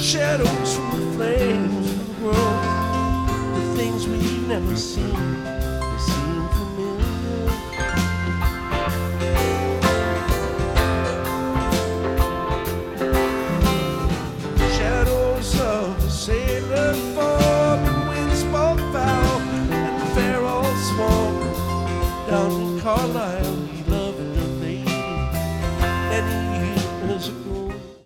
shadows from the flames of the world, the things we've never seen, they seem familiar. Shadows of a sailor form, and winds both foul, and the fair old swamp down in Carlisle.